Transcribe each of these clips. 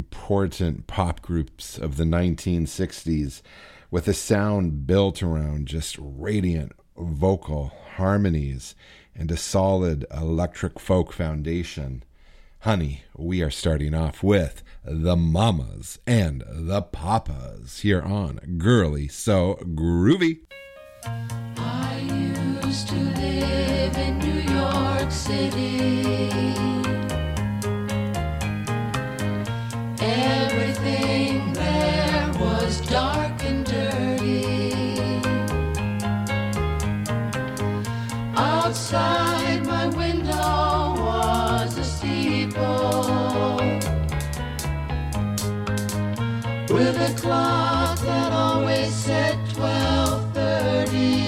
important pop groups of the 1960s with a sound built around just radiant vocal harmonies and a solid electric folk foundation. Honey, we are starting off with the Mamas and the Papas here on Girly So Groovy. I used to live in New York City. Everything there was dark and dirty. Outside my window was a steeple with a clock that always said 12:30.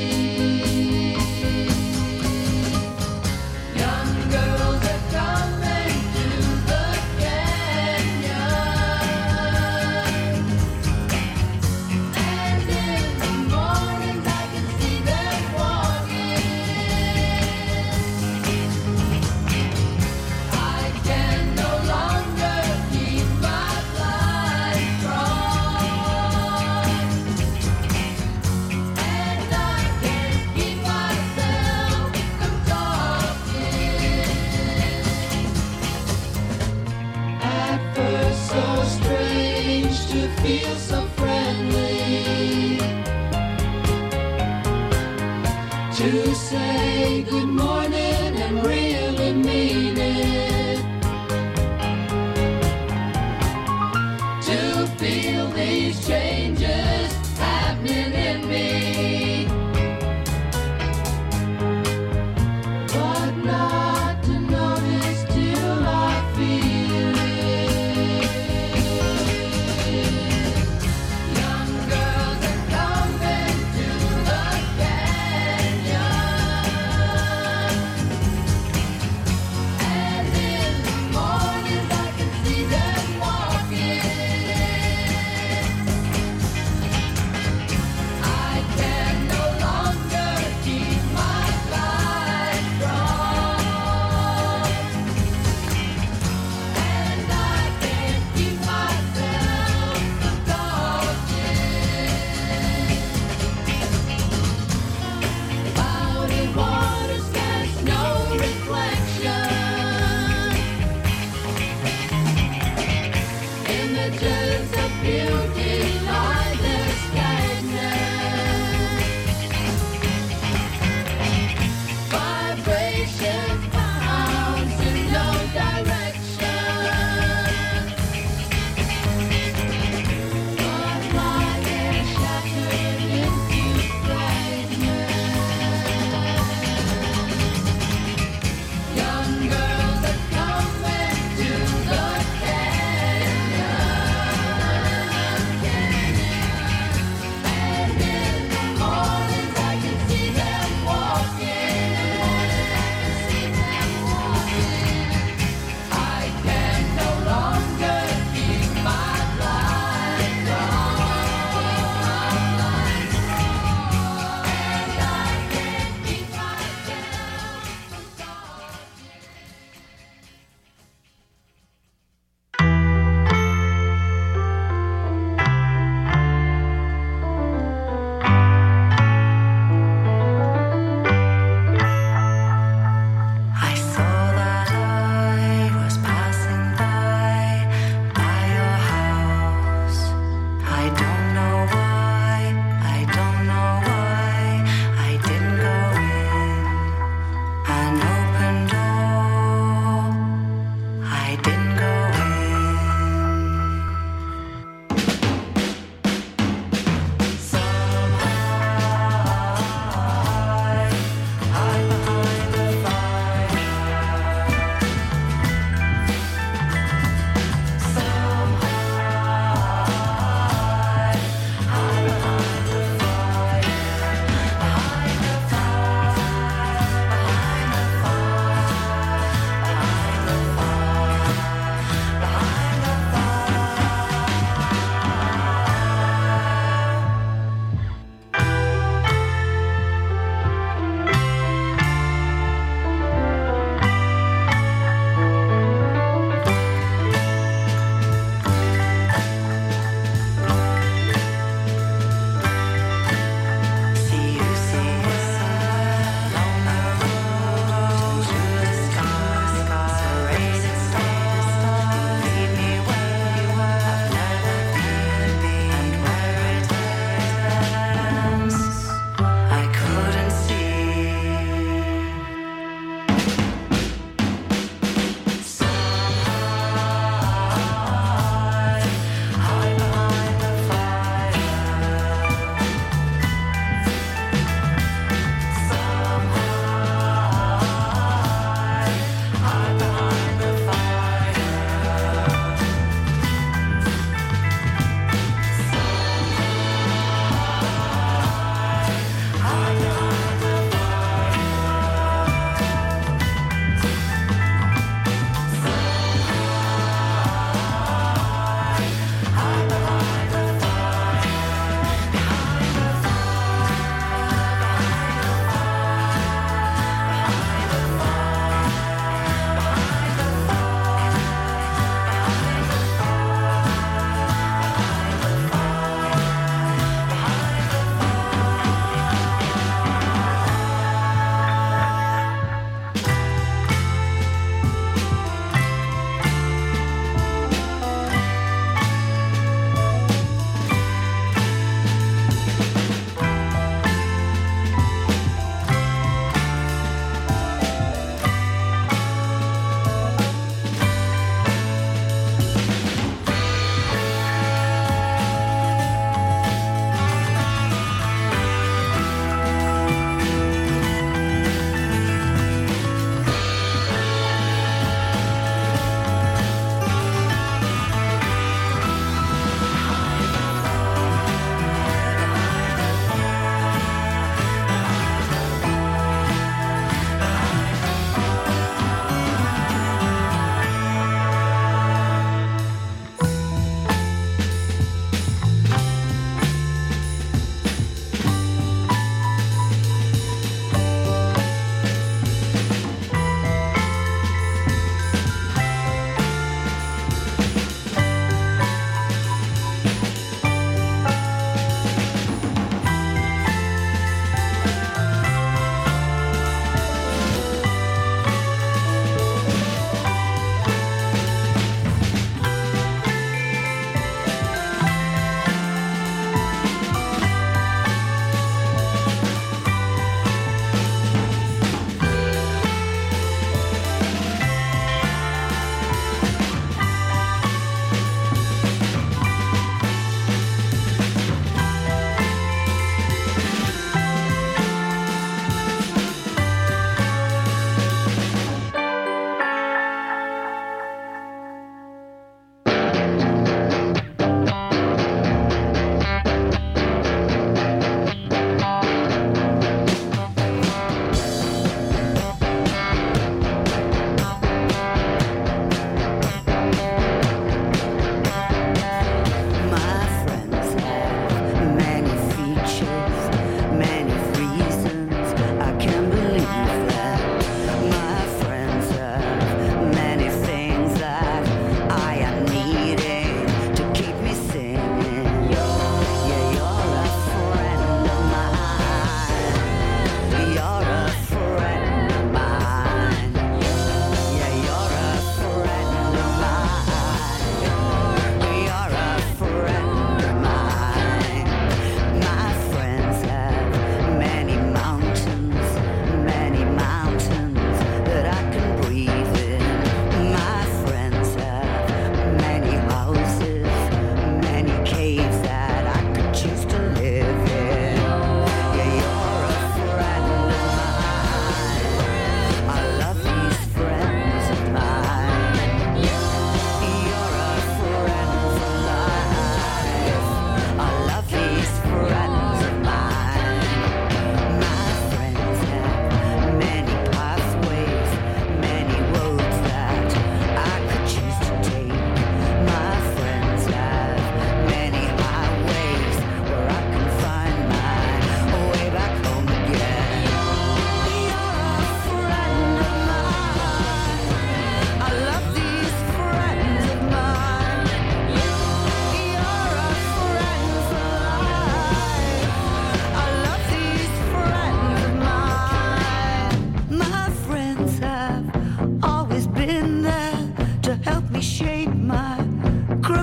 Young girls are coming to the canyon, and in the mornings I can see them walking. I can no longer keep my blind crossed, and I can't keep myself from talking. At first so strange to feel so friendly, to say good morning and really mean it, to feel these changes happening in me, but not to notice till I feel it. Young girls are coming to the canyon, and in the mornings I can see them walking. I can no longer keep my blind crossed, and I can't keep myself from talking. Clouded waters cast no reflection. Images of beauty lie there stagnant. Vibration bounds in no direction, but lie there shattered into fragments. Young girls are coming to the canyon,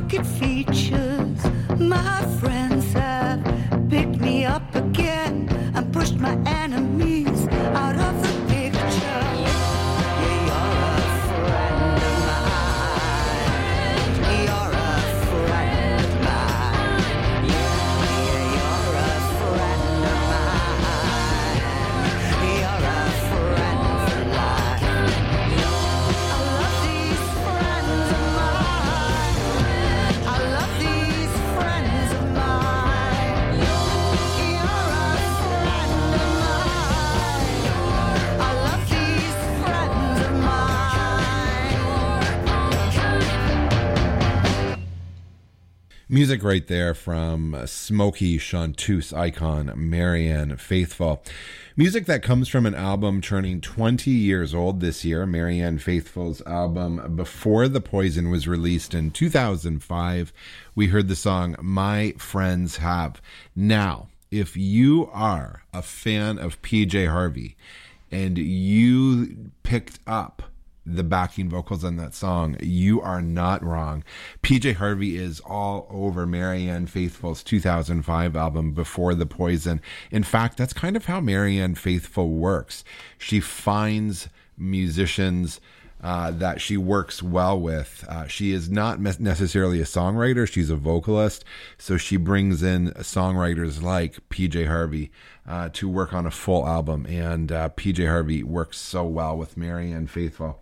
crooked features. My friends have picked me up again and pushed my enemies out of the picture. Yeah, you're a friend of mine. You're a friend of mine. Yeah, you're a friend of mine. You're a friend for life. I love these friends of mine. I love these friends of mine. You're a friend of mine. I love these friends of mine. Music right there from smoky chanteuse icon Marianne Faithfull. Music that comes from an album turning 20 years old this year. Marianne Faithfull's album Before the Poison was released in 2005. We heard the song My Friends Have. Now, if you are a fan of PJ Harvey and you picked up the backing vocals on that song, you are not wrong. PJ Harvey is all over Marianne Faithfull's 2005 album Before the Poison. In fact, that's kind of how Marianne Faithfull works. She finds musicians that she works well with. She is not necessarily a songwriter. She's a vocalist. So she brings in songwriters like PJ Harvey to work on a full album. And PJ Harvey works so well with Marianne Faithfull.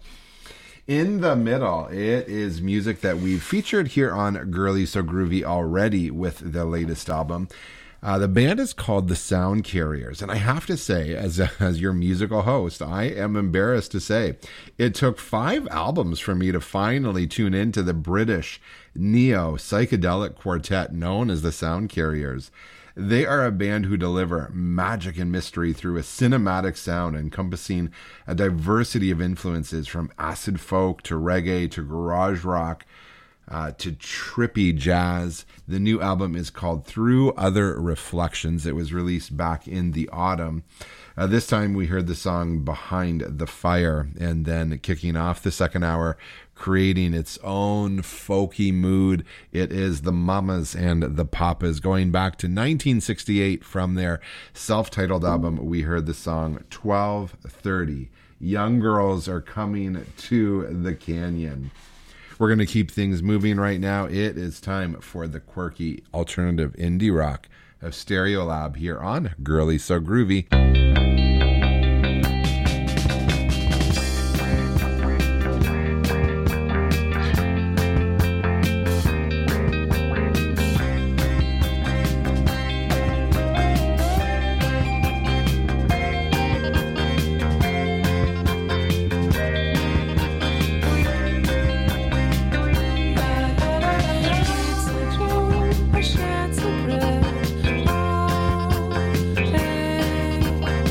In the middle, it is music that we've featured here on Girly So Groovy already with the latest album. The band is called the Sound Carriers, and I have to say, as your musical host, I am embarrassed to say it took 5 albums for me to finally tune into the British neo-psychedelic quartet known as the Sound Carriers. They are a band who deliver magic and mystery through a cinematic sound encompassing a diversity of influences from acid folk to reggae to garage rock, to trippy jazz. The new album is called Through Other Reflections. It was released back in the autumn. This time we heard the song Behind the Fire, and then kicking off the second hour, creating its own folky mood, it is the Mamas and the Papas. Going back to 1968 from their self-titled album, we heard the song 1230. Young girls are coming to the canyon. We're going to keep things moving right now. It is time for the quirky alternative indie rock of Stereolab here on Girly So Groovy. I shed some bread. Oh, hey.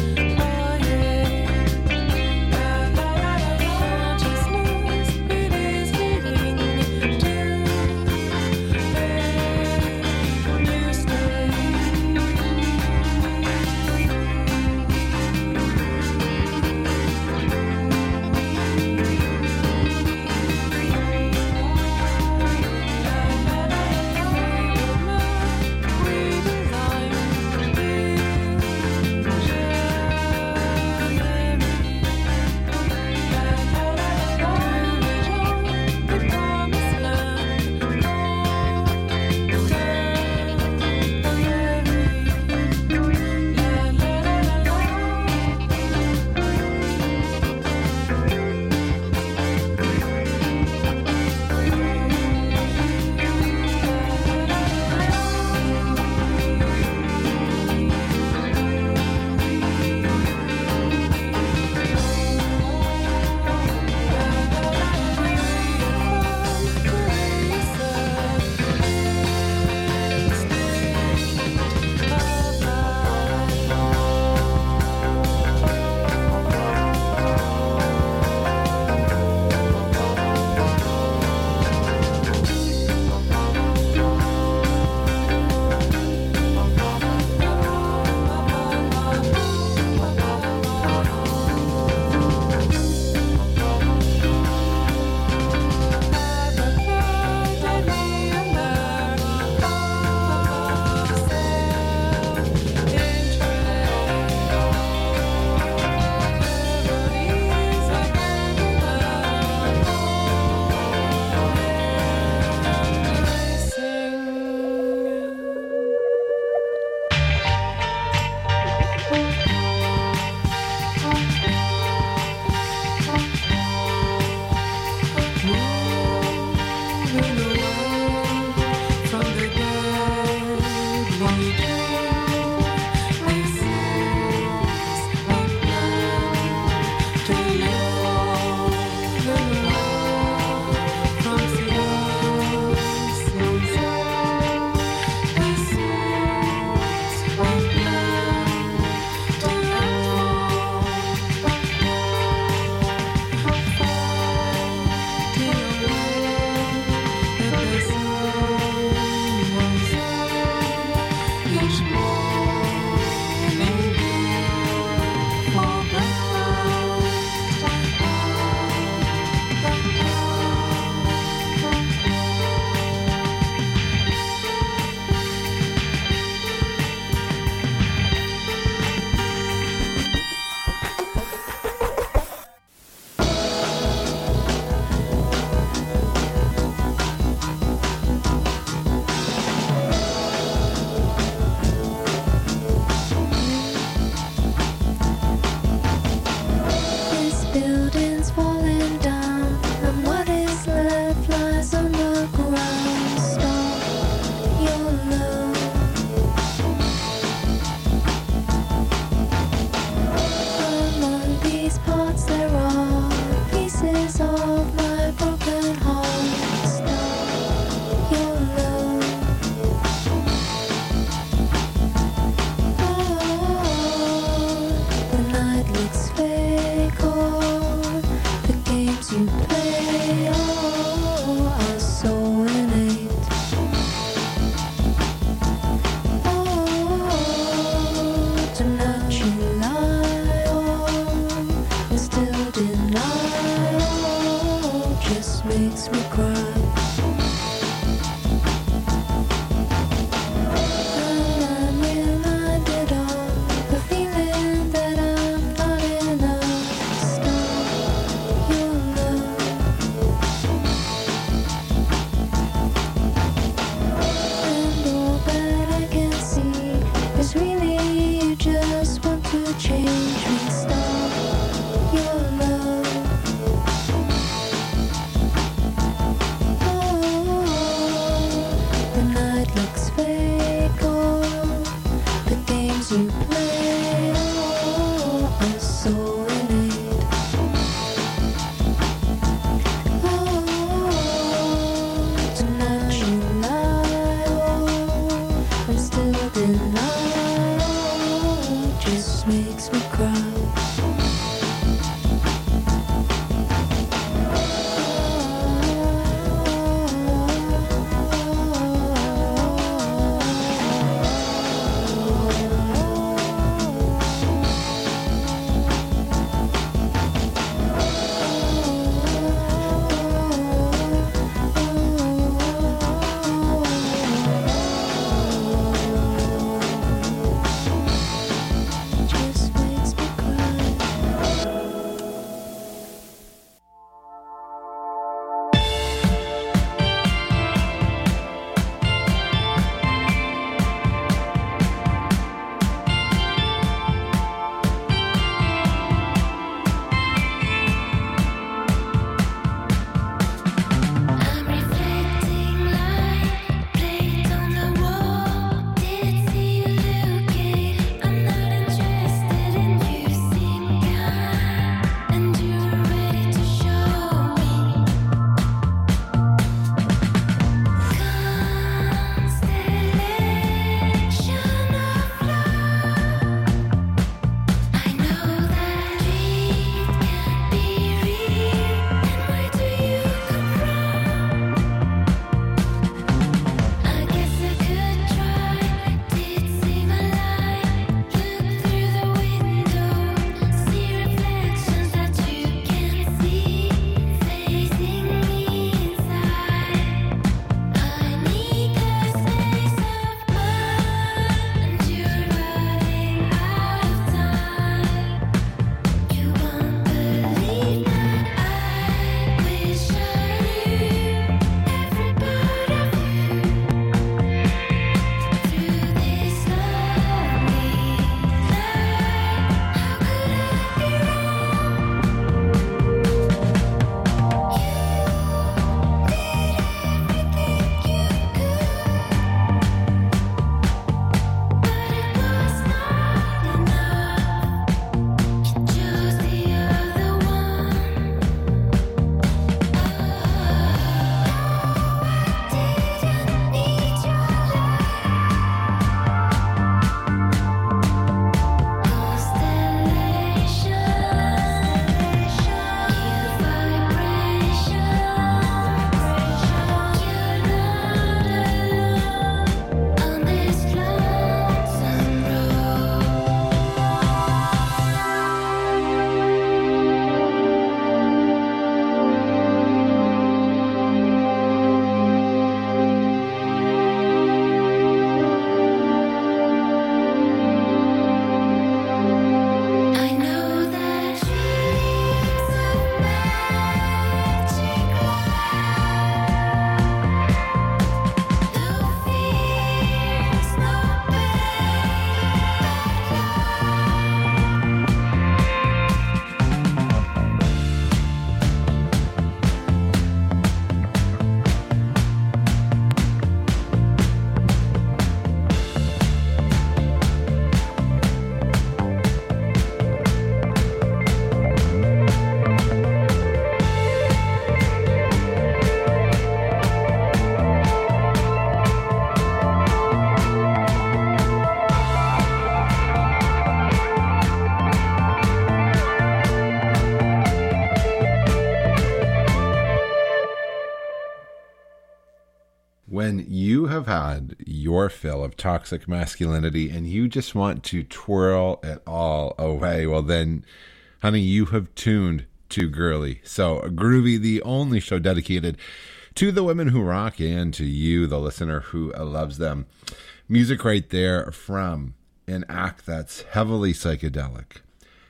you have had your fill of toxic masculinity and you just want to twirl it all away, well then, honey, you have tuned to Girly So Groovy, the only show dedicated to the women who rock and to you, the listener who loves them. Music right there from an act that's heavily psychedelic,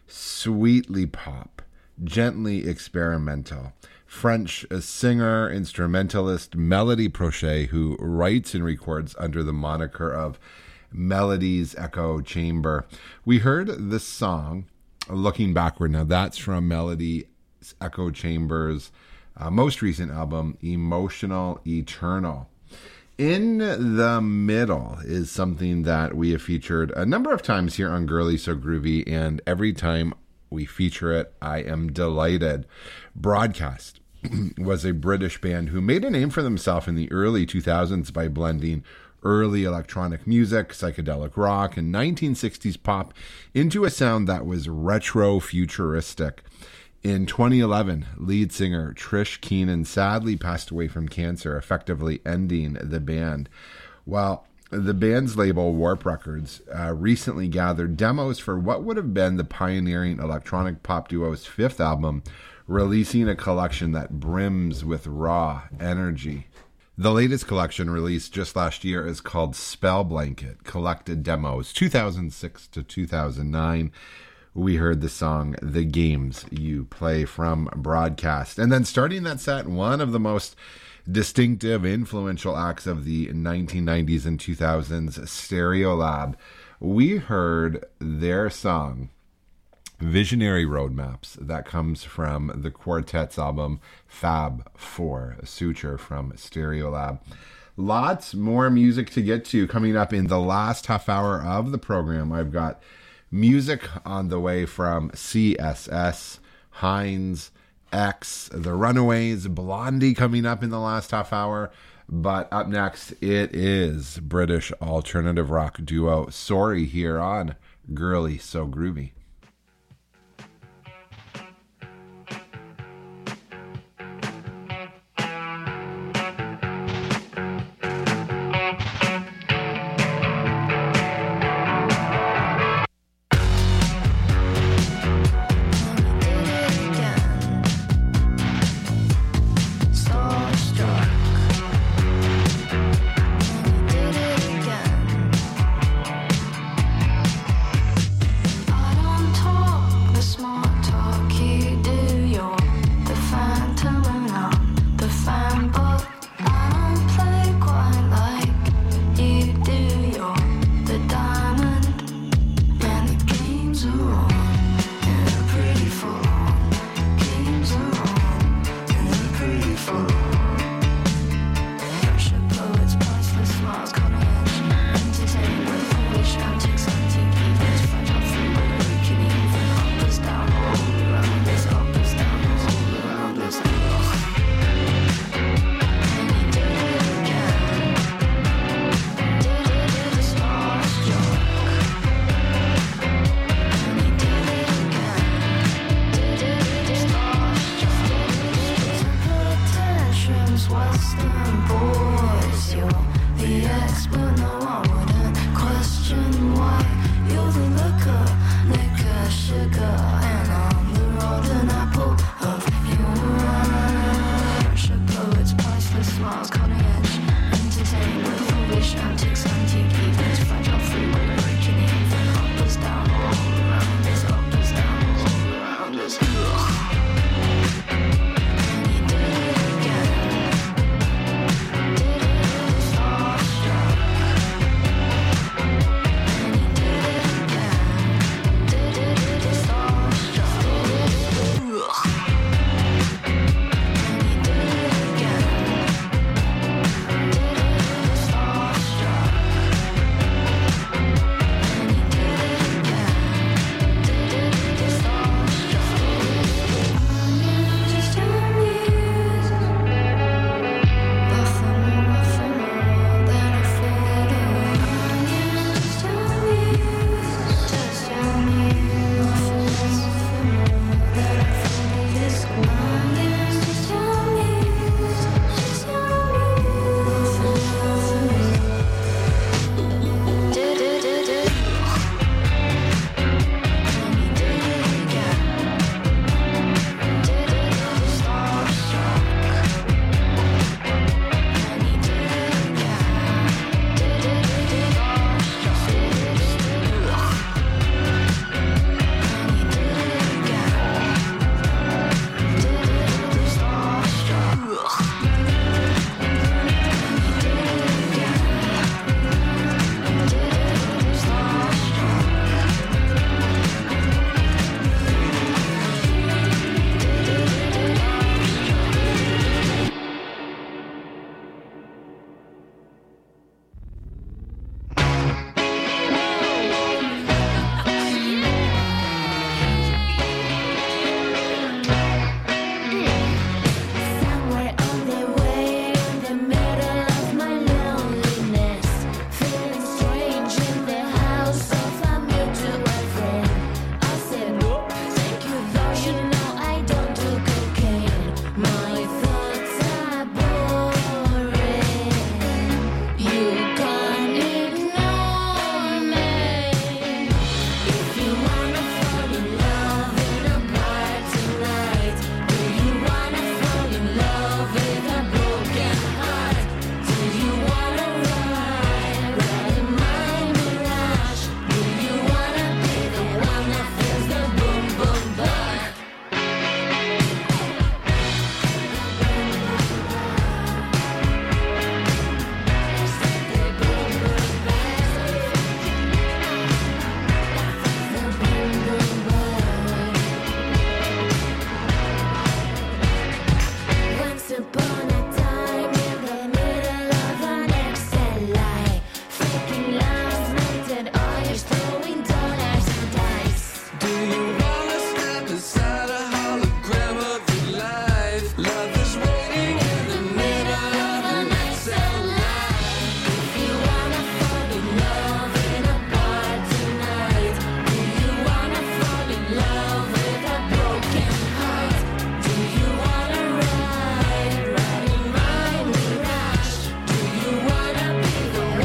sweetly pop, gently experimental. French singer, instrumentalist Melody Prochet, who writes and records under the moniker of Melody's Echo Chamber. We heard this song, Looking Backward. Now that's from Melody's Echo Chamber's most recent album, Emotional Eternal. In the Middle is something that we have featured a number of times here on Girly So Groovy, and every time we feature it, I am delighted. Broadcast was a British band who made a name for themselves in the early 2000s by blending early electronic music, psychedelic rock, and 1960s pop into a sound that was retro-futuristic. In 2011, lead singer Trish Keenan sadly passed away from cancer, effectively ending the band. Well, the band's label, Warp Records, recently gathered demos for what would have been the pioneering electronic pop duo's fifth album, releasing a collection that brims with raw energy. The latest collection, released just last year, is called Spell Blanket, Collected Demos, 2006 to 2009. We heard the song The Games You Play from Broadcast. And then starting that set, one of the most distinctive, influential acts of the 1990s and 2000s, Stereolab. We heard their song, Visionary Roadmaps, that comes from the quartet's album Fab 4, a Suture from Stereolab. Lots more music to get to coming up in the last half hour of the program. I've got music on the way from CSS, Heinz, X, The Runaways, Blondie coming up in the last half hour. But up next, it is British alternative rock duo Sorry here on Girly So Groovy.